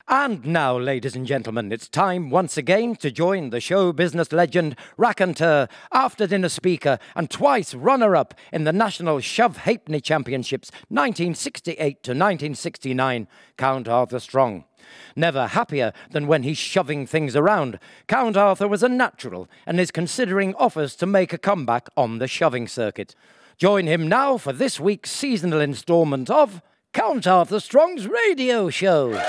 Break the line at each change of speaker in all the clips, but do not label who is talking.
And now, ladies and gentlemen, it's time once again to join the show business legend, raconteur, after-dinner speaker, and twice runner-up in the National Shove Halfpenny Championships 1968 to 1969, Count Arthur Strong. Never happier than when he's shoving things around, Count Arthur was a natural and is considering offers to make a comeback on the shoving circuit. Join him now for this week's seasonal instalment of Count Arthur Strong's Radio Show.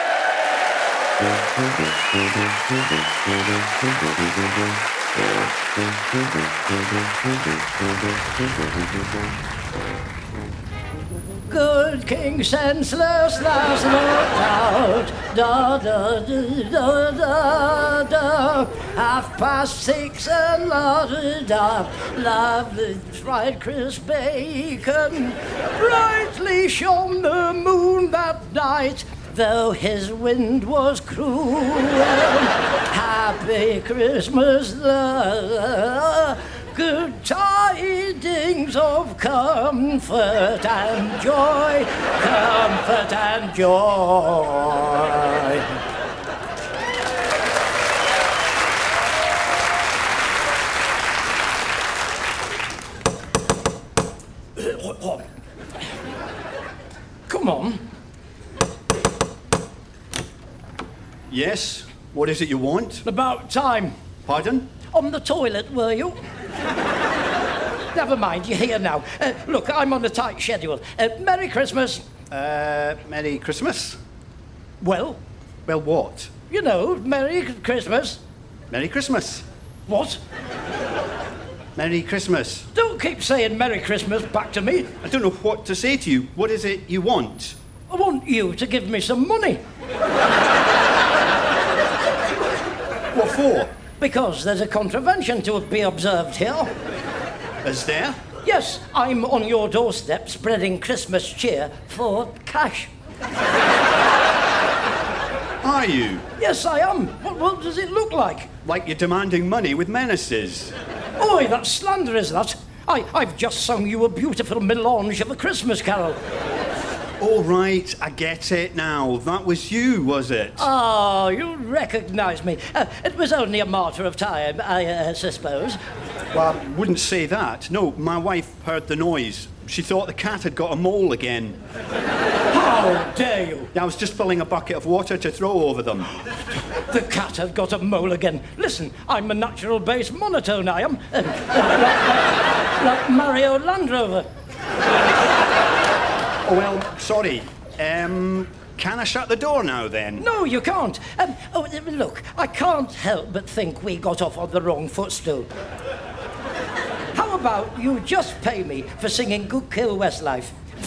Good King Senseless last night out, da da da da da da. 6:30 and la da da. Lovely fried crisp bacon, brightly shone the moon that night, though his wind was cruel. Happy Christmas, love. Good tidings of comfort and joy, comfort and joy. Come on.
Yes? What is it you want?
About time.
Pardon?
On the toilet, were you? Never mind, you're here now. Look, I'm on a tight schedule. Merry Christmas.
Merry Christmas?
Well?
Well, what?
You know, Merry Christmas.
Merry Christmas.
What?
Merry Christmas.
Don't keep saying Merry Christmas back to me.
I don't know what to say to you. What is it you want?
I want you to give me some money.
What for?
Because there's a contravention to be observed here.
Is there?
Yes, I'm on your doorstep spreading Christmas cheer for cash.
Are you?
Yes, I am. What does it look like?
Like you're demanding money with menaces.
Oi, that's slander, is that? I've just sung you a beautiful melange of a Christmas carol.
All right, I get it now. That was you, was it?
Oh, you recognise me. It was only a matter of time, I suppose.
Well, I wouldn't say that. No, my wife heard the noise. She thought the cat had got a mole again.
How dare you?
I was just filling a bucket of water to throw over them.
The cat had got a mole again. Listen, I'm a natural bass monotone, I am. Like Mario Land Rover.
Oh, well, sorry. Can I shut the door now, then?
No, you can't. Look, I can't help but think we got off on the wrong footstool. How about you just pay me for singing Good Kill Westlife?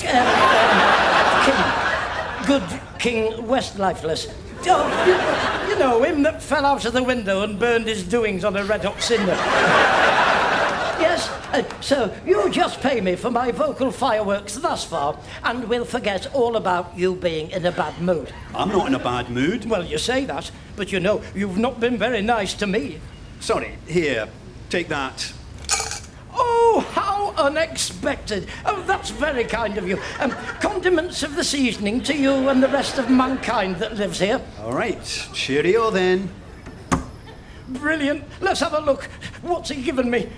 Good King Westlifeless. Oh, you know, him that fell out of the window and burned his doings on a red-hot cinder. Yes, so you just pay me for my vocal fireworks thus far, and we'll forget all about you being in a bad mood.
I'm not in a bad mood.
Well, you say that, but you know, you've not been very nice to me.
Sorry, here, take that.
Oh, how unexpected. Oh, that's very kind of you. Condiments of the seasoning to you and the rest of mankind that lives here.
All right, cheerio then.
Brilliant. Let's have a look. What's he given me?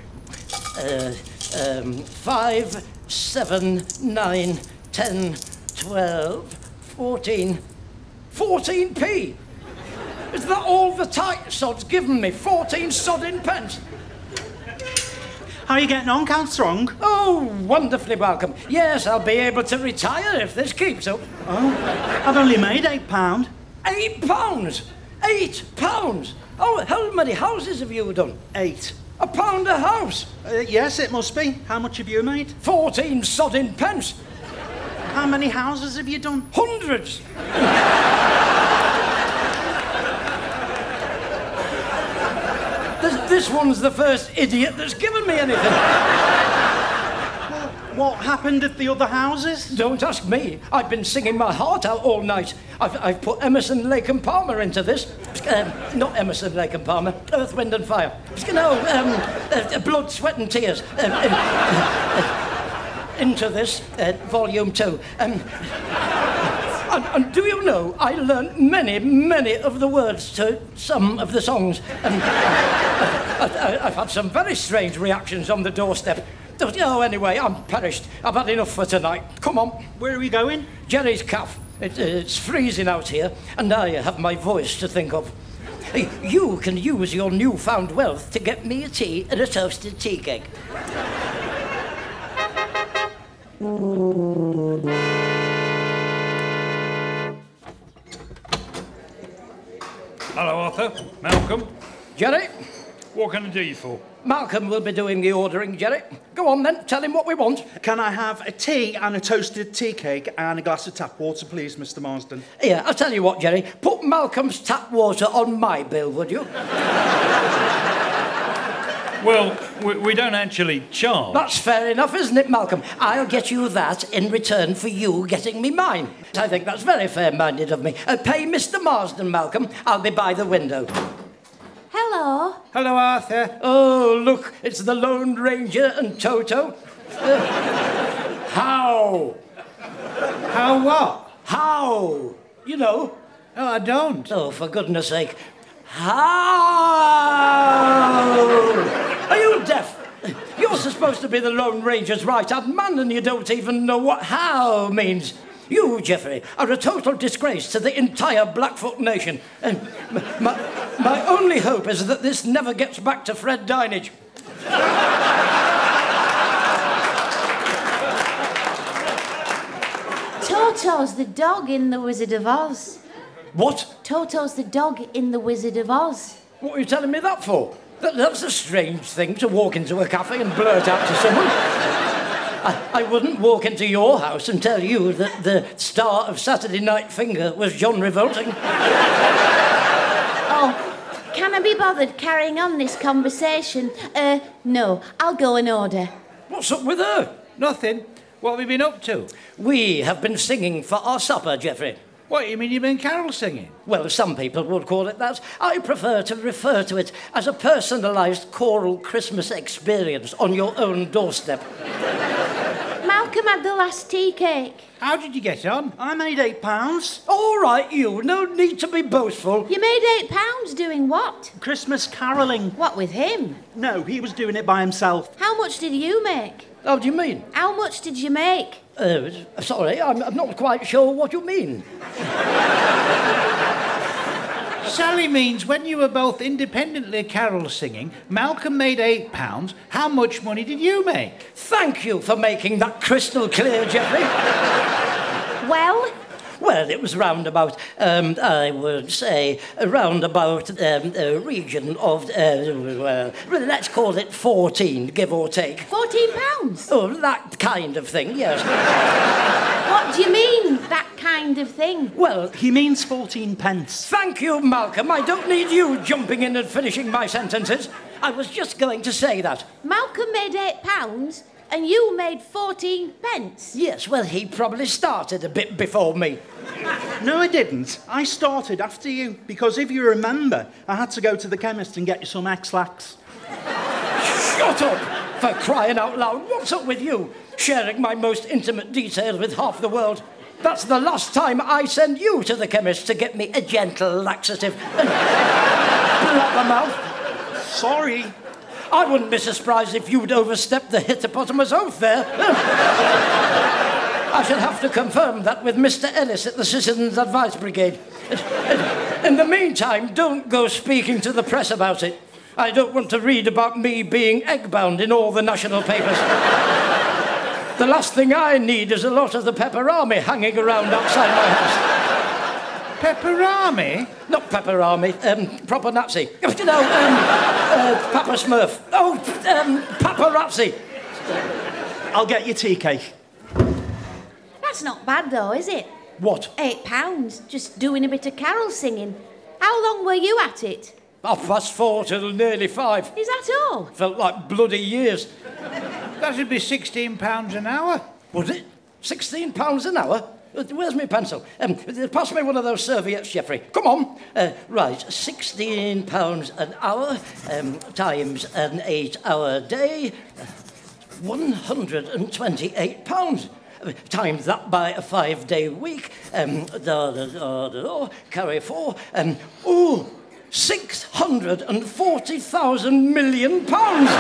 5, 7, 9, 10, 12, 14... 14p! Is that all the tight sod's given me? 14 sodding pence?
How are you getting on, Count Strong?
Oh, wonderfully welcome. Yes, I'll be able to retire if this keeps up.
Oh, I've only made £8.
£8? £8? Oh, how many houses have you done?
8.
£1 a house?
Yes, it must be. How much have you made?
14 sodding pence.
How many houses have you done?
Hundreds. This one's the first idiot that's given me anything.
What happened at the other houses?
Don't ask me. I've been singing my heart out all night. I've put Emerson, Lake and Palmer into this. Not Emerson, Lake and Palmer. Earth, Wind and Fire. No, Blood, Sweat and Tears. Into this, volume 2. And do you know, I learnt many of the words to some of the songs. I've had some very strange reactions on the doorstep. Oh, anyway, I'm perished. I've had enough for tonight. Come on.
Where are we going?
Jerry's Caff. It's freezing out here, and I have my voice to think of. You can use your newfound wealth to get me a tea and a toasted tea cake.
Hello, Arthur. Malcolm.
Jerry?
What can I do you for?
Malcolm will be doing the ordering, Jerry. Go on then, tell him what we want.
Can I have a tea and a toasted tea cake and a glass of tap water, please, Mr. Marsden?
Here, I'll tell you what, Jerry. Put Malcolm's tap water on my bill, would you?
Well, we don't actually charge.
That's fair enough, isn't it, Malcolm? I'll get you that in return for you getting me mine. I think that's very fair-minded of me. Pay Mr. Marsden, Malcolm. I'll be by the window.
Hello.
Hello, Arthur.
Oh, look, it's the Lone Ranger and Toto. How?
How what?
How? You know.
Oh, I don't.
Oh, for goodness sake. How? Are you deaf? You're supposed to be the Lone Ranger's right-hand man and you don't even know what how means. You, Geoffrey, are a total disgrace to the entire Blackfoot nation. And my only hope is that this never gets back to Fred Dinage.
Toto's the dog in The Wizard of Oz.
What?
Toto's the dog in The Wizard of Oz.
What are you telling me that for? That's a strange thing to walk into a cafe and blurt out to someone. I wouldn't walk into your house and tell you that the star of Saturday Night Finger was John Revolting.
Oh, can I be bothered carrying on this conversation? No, I'll go and order.
What's up with her?
Nothing. What have you been up to?
We have been singing for our supper, Geoffrey.
What, you mean you've been carol singing?
Well, some people would call it that. I prefer to refer to it as a personalised choral Christmas experience on your own doorstep.
Malcolm had the last tea cake.
How did you get on?
I made £8.
All right, you. No need to be boastful.
You made £8 doing what?
Christmas carolling.
What with him?
No, he was doing it by himself.
How much did you make?
How do you mean?
How much did you make?
Sorry, I'm not quite sure what you mean.
Sally means when you were both independently carol singing, Malcolm made £8. How much money did you make?
Thank you for making that crystal clear, Geoffrey. Well, it was round about, I would say, round about a region of, let's call it 14, give or take.
£14?
Oh, that kind of thing, yes.
What do you mean, that kind of thing?
Well,
He means 14 pence.
thank you, Malcolm. I don't need you jumping in and finishing my sentences. I was just going to say that.
Malcolm made £8 and you made 14 pence.
Yes, well, he probably started a bit before me.
No, I didn't. I started after you, because if you remember, I had to go to the chemist and get you some X-Lax.
Shut up! For crying out loud, what's up with you? Sharing my most intimate details with half the world. That's the last time I send you to the chemist to get me a gentle laxative. Blabbermouth.
Sorry.
I wouldn't be surprised if you'd overstepped the hippopotamus oath there. I should have to confirm that with Mr. Ellis at the Citizens Advice Brigade. In the meantime, don't go speaking to the press about it. I don't want to read about me being egg-bound in all the national papers. The last thing I need is a lot of the Pepper Army hanging around outside my house.
Pepper Army?
Not Pepper Army, proper Nazi. You know, Papa Smurf. Oh, paparazzi.
I'll get you tea cake.
That's not bad though, is it?
What?
£8, just doing a bit of carol singing. How long were you at it?
4:30 till nearly 5.
Is that all?
Felt like bloody years.
That'd be £16 an hour.
Was it? £16 an hour? Where's my pencil? Pass me one of those serviettes, Geoffrey. Come on. Right, £16 an hour times an 8-hour day. £128. Times that by a 5-day week. Carry 4. 640,000 million pounds.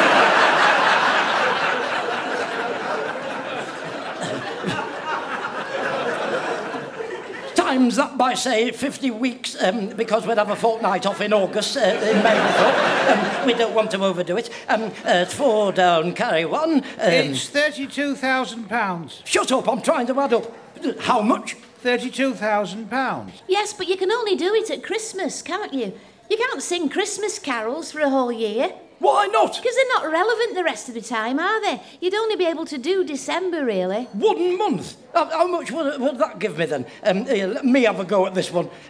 Times that by, say, 50 weeks, because we'd have a fortnight off in August, in May before. We don't want to overdo it. 4 down, carry 1.
It's £32,000.
Shut up, I'm trying to add up. How much?
£32,000.
Yes, but you can only do it at Christmas, can't you? You can't sing Christmas carols for a whole year.
Why not?
Because they're not relevant the rest of the time, are they? You'd only be able to do December, really.
1 month? How much would that give me then? Here, let me have a go at this one.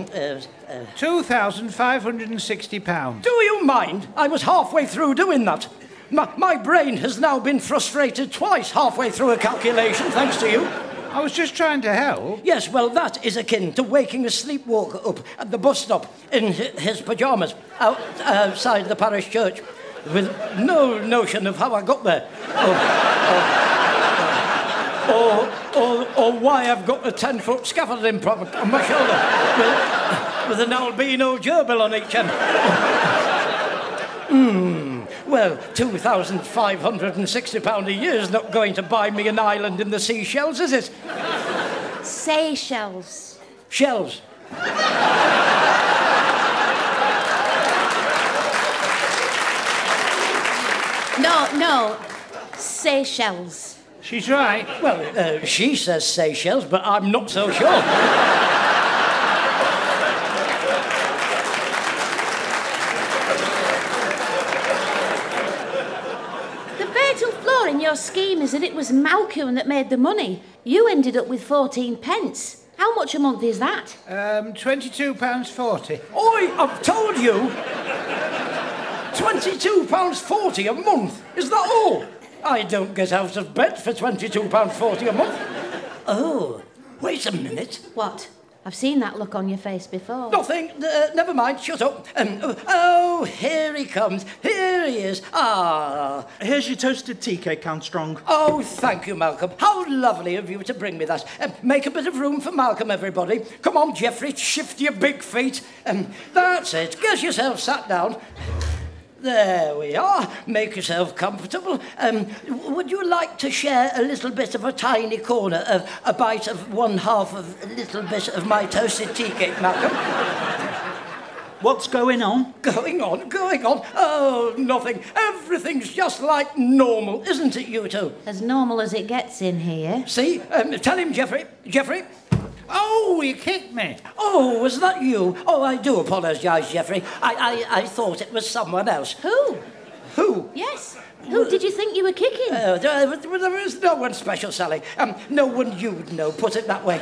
£2,560.
Do you mind? I was halfway through doing that. My brain has now been frustrated twice halfway through a calculation, thanks to you.
I was just trying to help.
Yes, well, that is akin to waking a sleepwalker up at the bus stop in his pyjamas outside the parish church with no notion of how I got there. Or why I've got a 10-foot scaffolding problem on my shoulder with an albino gerbil on each end. Well, £2,560 a year is not going to buy me an island in the Seychelles, is it?
Seychelles.
Shells.
No, Seychelles.
She's right.
Well, she says Seychelles, but I'm not so sure.
In your scheme is that it was Malcolm that made the money. You ended up with 14 pence. How much a month is that?
£22.40.
Oi, I've told you! £22.40 a month? Is that all? I don't get out of bed for £22.40 a month. Oh, wait a minute.
What? I've seen that look on your face before.
Nothing. Never mind. Shut up. Oh, here he comes. Here he is. Ah.
Here's your toasted tea cake, Count Strong.
Oh, thank you, Malcolm. How lovely of you to bring me that. Make a bit of room for Malcolm, everybody. Come on, Geoffrey, shift your big feet. That's it. Get yourself sat down. There we are. Make yourself comfortable. Would you like to share a little bit of a tiny corner of a bite of 1/2 of a little bit of my toasted tea cake, Malcolm?
What's going on?
Going on? Oh, nothing. Everything's just like normal, isn't it, you two?
As normal as it gets in here.
See? Tell him, Geoffrey. Geoffrey?
Oh, you kicked me.
Oh, was that you? Oh, I do apologise, Geoffrey. I thought it was someone else.
Who?
Who?
Yes. Who did you think you were kicking?
There is no one special, Sally. No one you'd know, put it that way.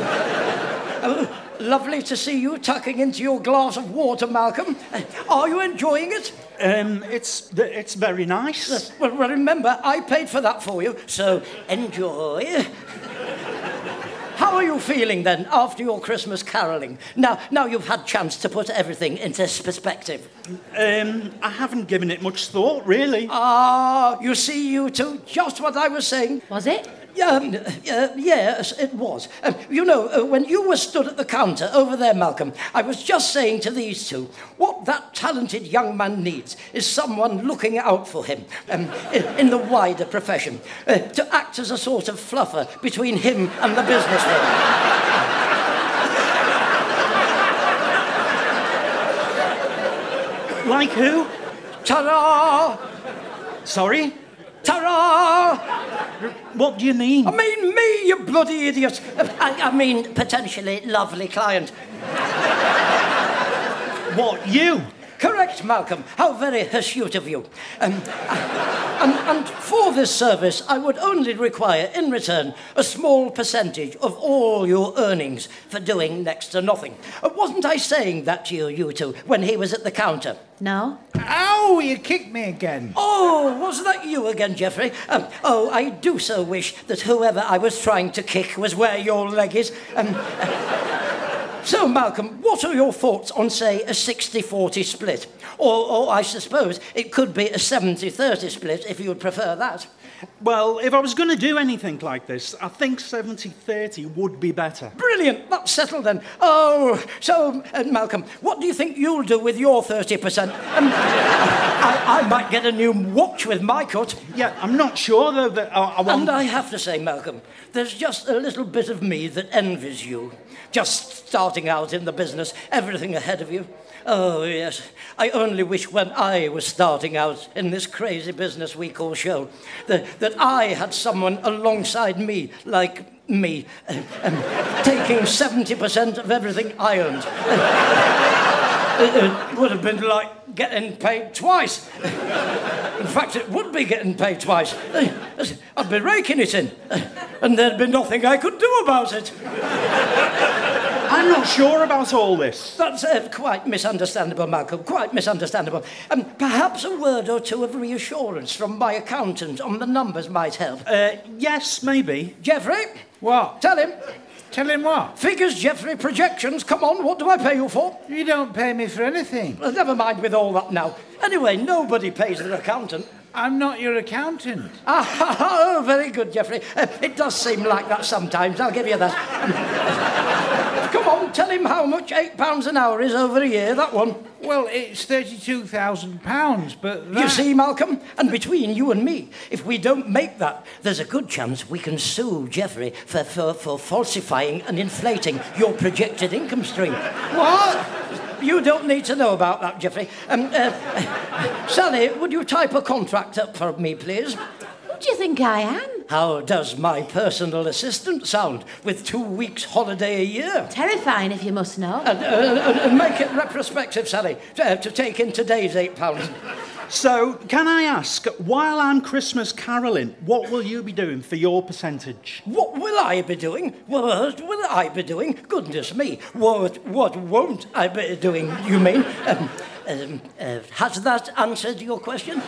Lovely to see you tucking into your glass of water, Malcolm. Are you enjoying it?
It's very nice.
Well, remember, I paid for that for you, so enjoy. How are you feeling, then, after your Christmas carolling? Now you've had chance to put everything into perspective.
I haven't given it much thought, really.
Ah, you see, you two, just what I was saying.
Was it?
Yes, it was. When you were stood at the counter over there, Malcolm, I was just saying to these two, what that talented young man needs is someone looking out for him in the wider profession, to act as a sort of fluffer between him and the businessman.
Like who?
Ta-da!
Sorry?
Ta-ra!
What do you mean?
I mean me, you bloody idiot. I mean potentially lovely client.
What, you?
Correct, Malcolm. How very hirsute of you. And for this service, I would only require, in return, a small percentage of all your earnings for doing next to nothing. Wasn't I saying that to you two, when he was at the counter?
No.
Ow, you kicked me again.
Oh, was that you again, Geoffrey? I do so wish that whoever I was trying to kick was where your leg is. So, Malcolm, what are your thoughts on, say, a 60-40 split? Or I suppose it could be a 70-30 split, if you would prefer that.
Well, if I was going to do anything like this, I think 70-30 would be better.
Brilliant. That's settled then. Oh, so, Malcolm, what do you think you'll do with your 30%? I might get a new watch with my cut.
Yeah, I'm not sure, though, that I want...
And I have to say, Malcolm, there's just a little bit of me that envies you. Just starting out in the business, everything ahead of you. Oh, yes. I only wish when I was starting out in this crazy business we call show that I had someone alongside me, like me, taking 70% of everything I owned. It would have been like getting paid twice. In fact, it would be getting paid twice. I'd be raking it in, and there'd be nothing I could do about it.
I'm not sure about all this.
That's quite misunderstandable, Malcolm, quite misunderstandable. Perhaps a word or two of reassurance from my accountant on the numbers might help.
Yes, maybe.
Geoffrey?
What?
Tell him.
Tell him what?
Figures, Geoffrey, projections, come on, what do I pay you for?
You don't pay me for anything.
Well, never mind with all that now. Anyway, nobody pays their accountant.
I'm not your accountant.
Oh, very good, Geoffrey. It does seem like that sometimes, I'll give you that. Come on, tell him how much £8 an hour is over a year, that one.
Well, it's £32,000, but that...
You see, Malcolm, and between you and me, if we don't make that, there's a good chance we can sue Geoffrey for falsifying and inflating your projected income stream.
What?
You don't need to know about that, Geoffrey. Sally, would you type a contract up for me, please?
Who do you think I am?
How does my personal assistant sound with 2 weeks holiday a year?
Terrifying, if you must know.
And make it retrospective, Sally, to take in today's £8.
So, can I ask, while I'm Christmas carolling, what will you be doing for your percentage?
What will I be doing? What will I be doing? Goodness me, what won't I be doing, you mean? Has that answered your question?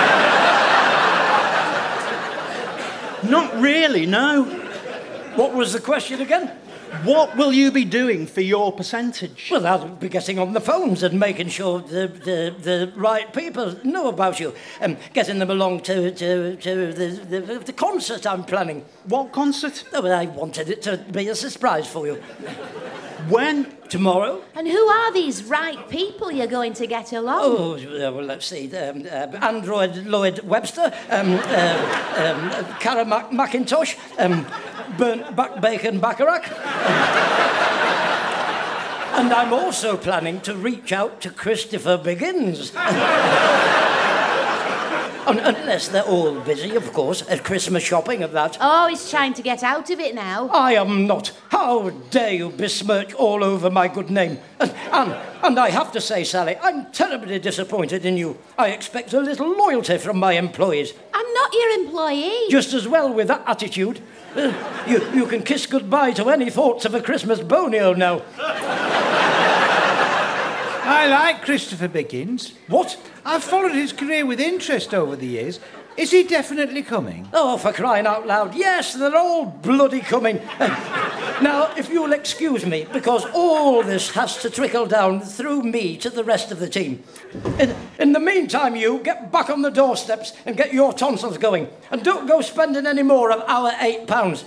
Not really, no.
What was the question again?
What will you be doing for your percentage?
Well, I'll be getting on the phones and making sure the right people know about you, getting them along to the concert I'm planning.
What concert?
Oh, well, I wanted it to be a surprise for you.
When?
Tomorrow.
And who are these right people you're going to get along?
Oh, well, let's see. Android Lloyd Webster, Cara McIntosh, Burnt Back Bacon Bacharach. And I'm also planning to reach out to Christopher Biggins. Unless they're all busy, of course, at Christmas shopping and that.
Oh, he's trying to get out of it now.
I am not. How dare you besmirch all over my good name? And I have to say, Sally, I'm terribly disappointed in you. I expect a little loyalty from my employees.
I'm not your employee.
Just as well with that attitude. You can kiss goodbye to any thoughts of a Christmas bonio now.
I like Christopher Biggins.
What?
I've followed his career with interest over the years. Is he definitely coming?
Oh, for crying out loud. Yes, they're all bloody coming. Now, if you'll excuse me, because all this has to trickle down through me to the rest of the team. In the meantime, you get back on the doorsteps and get your tonsils going. And don't go spending any more of our £8.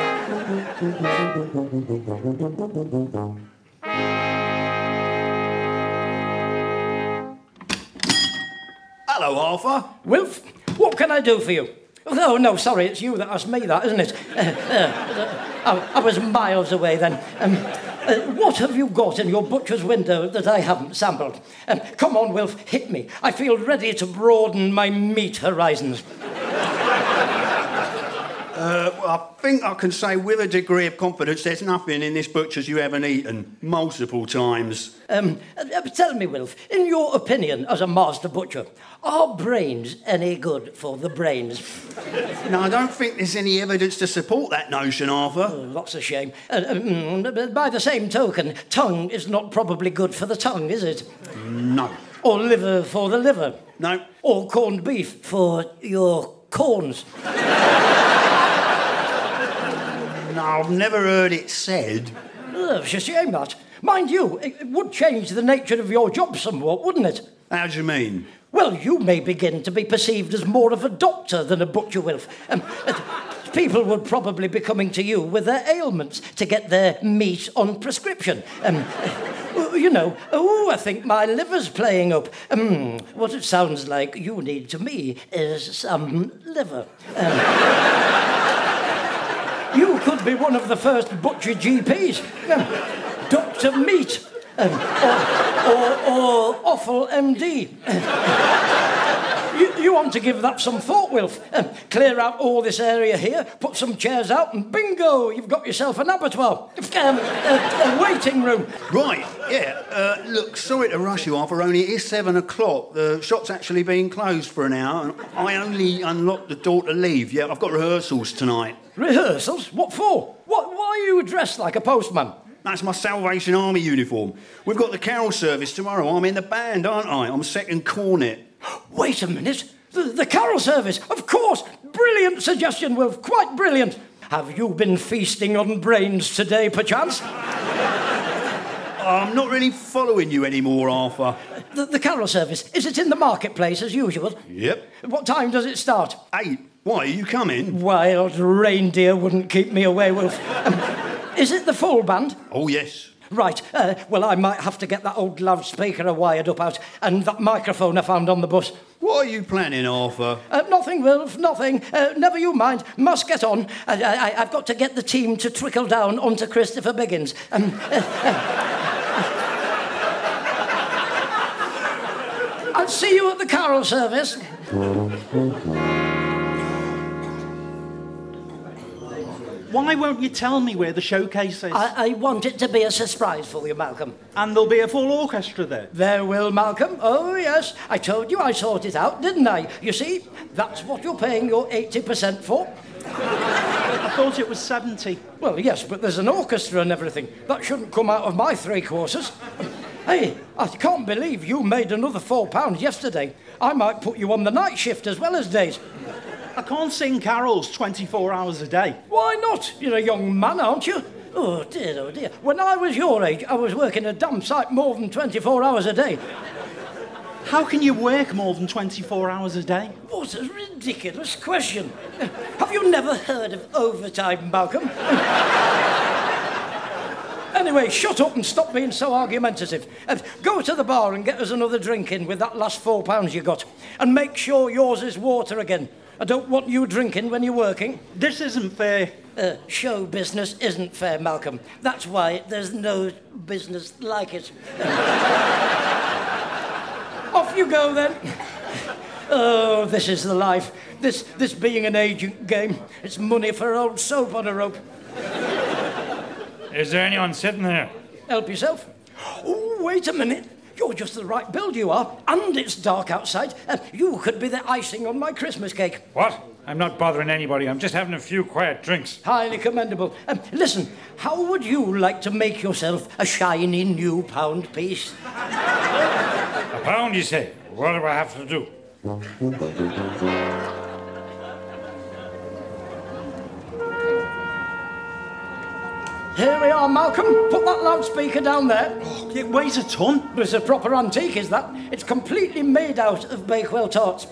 Hello, Arthur.
Wilf, what can I do for you? Oh, no, sorry, it's you that asked me that, isn't it? I was miles away then. What have you got in your butcher's window that I haven't sampled? Come on, Wilf, hit me. I feel ready to broaden my meat horizons.
Well, I think I can say with a degree of confidence there's nothing in this butcher's you haven't eaten multiple times.
Tell me, Wilf, in your opinion as a master butcher, are brains any good for the brains?
No, I don't think there's any evidence to support that notion, Arthur.
Oh, that's a shame. By the same token, tongue is not probably good for the tongue, is it?
No.
Or liver for the liver?
No.
Or corned beef for your corns?
No, I've never heard it said.
Oh, it's a shame, that. Mind you, it would change the nature of your job somewhat, wouldn't it?
How do you mean?
Well, you may begin to be perceived as more of a doctor than a butcher, Wilf. People would probably be coming to you with their ailments to get their meat on prescription. I think my liver's playing up. What it sounds like you need to me is some liver. You could be one of the first butcher GPs. Dr. Meat. Or Offal MD. You want to give that some thought, Wilf. Clear out all this area here, put some chairs out, and bingo, you've got yourself an abattoir. A waiting room.
Right, yeah. Look, sorry to rush you, Arthur, only it is 7 o'clock. The shop's actually been closed for an hour, and I only unlocked the door to leave. Yeah, I've got rehearsals tonight.
Rehearsals? What for? Why are you dressed like a postman?
That's my Salvation Army uniform. We've got the carol service tomorrow. I'm in the band, aren't I? I'm second cornet.
Wait a minute. The carol service, of course. Brilliant suggestion, Wilf. Quite brilliant. Have you been feasting on brains today, perchance?
I'm not really following you anymore, Arthur.
The carol service, is it in the marketplace as usual?
Yep.
What time does it start?
8. Why, are you coming?
Wild reindeer wouldn't keep me away, Wilf. Is it the full band?
Oh, yes.
Right. Well, I might have to get that old loudspeaker wired up out and that microphone I found on the bus.
What are you planning, Arthur?
Nothing, Wilf, nothing. Never you mind. Must get on. I've got to get the team to trickle down onto Christopher Biggins. I'll see you at the carol service.
Why won't you tell me where the showcase is?
I want it to be a surprise for you, Malcolm.
And there'll be a full orchestra there?
There will, Malcolm. Oh, yes. I told you I sorted it out, didn't I? You see, that's what you're paying your 80% for.
I thought it was 70.
Well, yes, but there's an orchestra and everything. That shouldn't come out of my 3 quarters. Hey, I can't believe you made another £4 yesterday. I might put you on the night shift as well as days.
I can't sing carols 24 hours a day.
Why not? You're a young man, aren't you? Oh, dear, oh, dear. When I was your age, I was working a damn sight more than 24 hours a day.
How can you work more than 24 hours a day?
What a ridiculous question. Have you never heard of overtime, Malcolm? Anyway, shut up and stop being so argumentative. Go to the bar and get us another drink in with that last £4 you got. And make sure yours is water again. I don't want you drinking when you're working.
This isn't fair.
Show business isn't fair, Malcolm. That's why there's no business like it. Off you go, then. Oh, this is the life. This being an agent game. It's money for old soap on a rope.
Is there anyone sitting there?
Help yourself. Oh, wait a minute. You're just the right build, you are. And it's dark outside. You could be the icing on my Christmas cake.
What? I'm not bothering anybody. I'm just having a few quiet drinks.
Highly commendable. Listen, how would you like to make yourself a shiny new pound piece?
A pound, you say? What do I have to do?
Here we are, Malcolm. Put that loudspeaker down there.
Oh, it weighs a ton.
It's a proper antique, is that? It's completely made out of Bakewell tarts.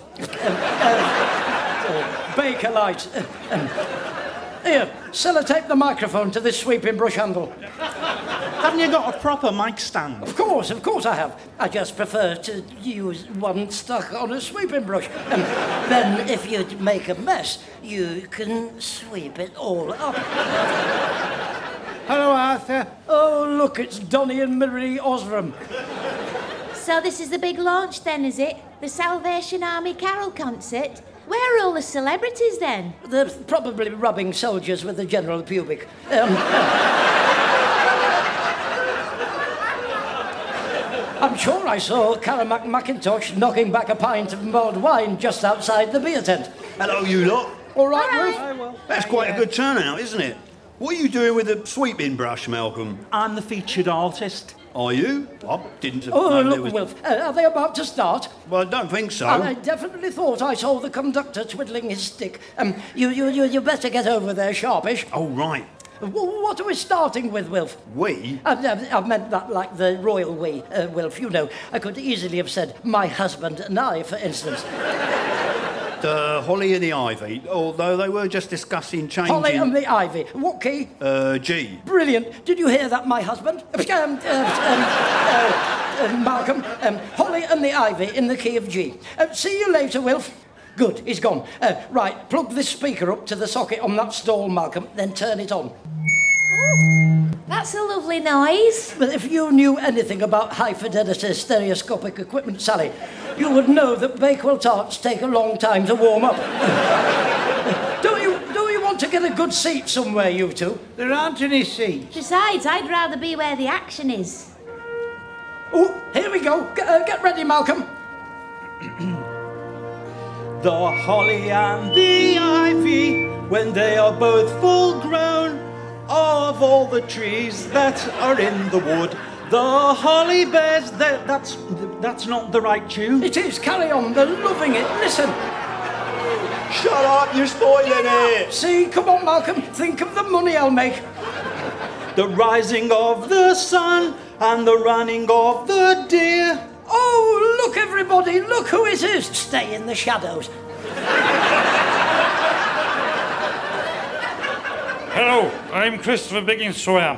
Bakelite. Here, sellotape the microphone to this sweeping brush handle.
Haven't you got a proper mic stand?
Of course I have. I just prefer to use one stuck on a sweeping brush. Then, if you make a mess, you can sweep it all up.
Hello, Arthur.
Oh, look, it's Donny and Marie Osram.
So this is the big launch then, is it? The Salvation Army Carol concert? Where are all the celebrities then?
They're probably rubbing soldiers with the general pubic. I'm sure I saw Caramac McIntosh knocking back a pint of mulled wine just outside the beer tent.
Hello, you lot.
All right,
All
Ruth?
right.
That's quite a good turnout, isn't it? What are you doing with the sweeping brush, Malcolm?
I'm the featured artist.
Are you? I didn't
Oh,
know
look,
there was...
Wilf, are they about to start?
Well, I don't think so.
I definitely thought I saw the conductor twiddling his stick. You better get over there sharpish.
Oh, right.
What are we starting with, Wilf?
We?
I meant that like the royal we, Wilf. You know, I could easily have said my husband and I, for instance.
The Holly and the Ivy, although they were just discussing changing...
Holly and the Ivy. What key?
G.
Brilliant. Did you hear that, my husband? Malcolm. Holly and the Ivy in the key of G. See you later, Wilf. Good, he's gone. Right, plug this speaker up to the socket on that stall, Malcolm, then turn it on.
That's a lovely noise.
But if you knew anything about high-fidelity stereoscopic equipment, Sally, you would know that Bakewell tarts take a long time to warm up. Do you want to get a good seat somewhere, you two?
There aren't any seats.
Besides, I'd rather be where the action is.
Oh, here we go. Get ready, Malcolm.
The holly and the ivy, when they are both full grown, of all the trees that are in the wood, the holly bears... That's not the right tune.
It is. Carry on. They're loving it. Listen.
Shut up, you're spoiling it!
See, come on, Malcolm. Think of the money I'll make.
The rising of the sun and the running of the deer.
Oh, look, everybody. Look who it is. Stay in the shadows.
Hello, I'm Christopher Biggins, so I am.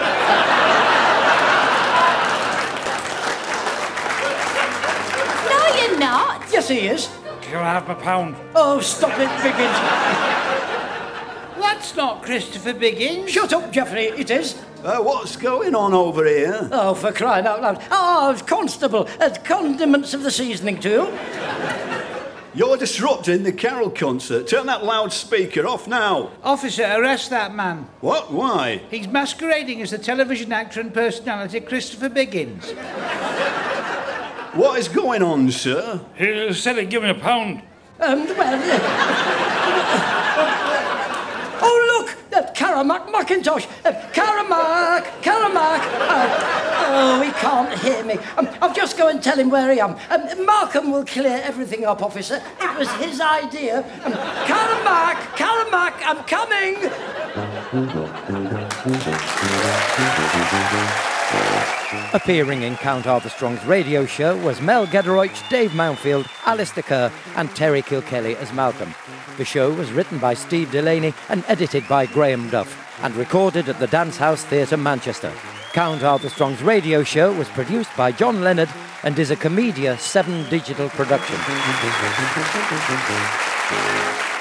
No, you're not.
Yes, he is.
Can I have my £1?
Oh, stop it, Biggins.
That's not Christopher Biggins.
Shut up, Geoffrey. It is.
What's going on over here?
Oh, for crying out loud. Oh, Constable. Condiments of the seasoning, too.
You're disrupting the carol concert. Turn that loudspeaker off now.
Officer, arrest that man.
What? Why?
He's masquerading as the television actor and personality Christopher Biggins.
What is going on, sir?
He said he'd give me £1.
Oh, look! Caramac Macintosh! Caramac! Oh, he can't hear me. I'll just go and tell him where I am. Markham will clear everything up, officer. It was his idea. Caramac, I'm coming!
Appearing in Count Arthur Strong's radio show was Mel Gederoich, Dave Mountfield, Alistair Kerr and Terry Kilkelly as Malcolm. The show was written by Steve Delaney and edited by Graham Duff and recorded at the Dance House Theatre, Manchester. Count Arthur Strong's radio show was produced by John Leonard and is a Comedia 7 digital production.